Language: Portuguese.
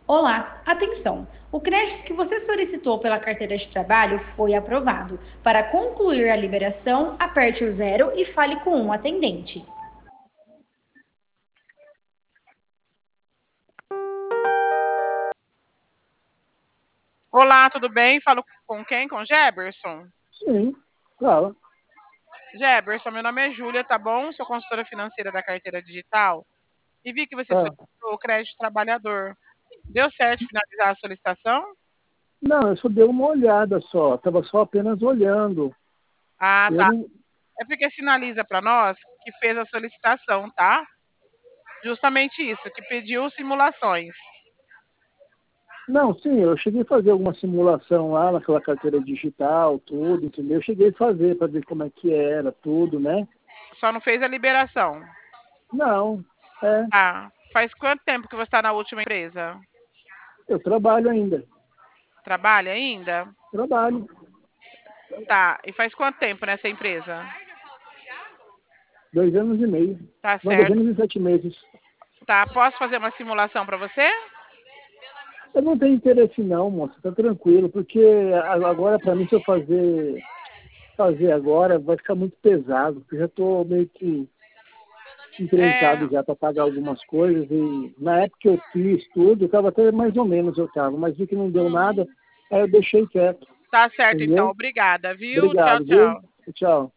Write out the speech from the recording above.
Olá, atenção! O crédito que você solicitou pela carteira de trabalho foi aprovado. Para concluir a liberação, aperte o zero e fale com um atendente. Olá, tudo bem? Falo com quem? Com Jefferson? Sim, claro. Jefferson, meu nome é Júlia, tá bom? Sou consultora financeira da carteira digital e vi que você Ah, solicitou o crédito trabalhador. Deu certo finalizar a solicitação? não, eu só dei uma olhada só, estava só apenas olhando. Ah, Eu tá. não, É porque sinaliza para nós que fez a solicitação, tá? Justamente isso, que pediu simulações. não, sim, eu cheguei a fazer alguma simulação lá naquela carteira digital, tudo, entendeu? Eu cheguei a fazer para ver como é que era, tudo, né? Só não fez a liberação. Não, é, Ah, faz quanto tempo que você está na última empresa? eu trabalho ainda, Trabalha ainda? trabalho, Tá. E faz quanto tempo nessa empresa? 2 anos e meio, Tá não, certo. 2 anos e 7 meses. Tá, posso fazer uma simulação para você? Eu não tenho interesse não, moça, tá tranquilo, porque agora para mim se eu fazer agora vai ficar muito pesado, porque eu já estou meio que É, encrencado já para pagar algumas coisas e na época que eu fiz tudo, eu estava até mais ou menos eu estava, mas vi que não deu nada, aí eu deixei quieto, tá certo então. entendeu? Obrigada, viu? Tchau, Obrigado, viu? tchau. Tchau.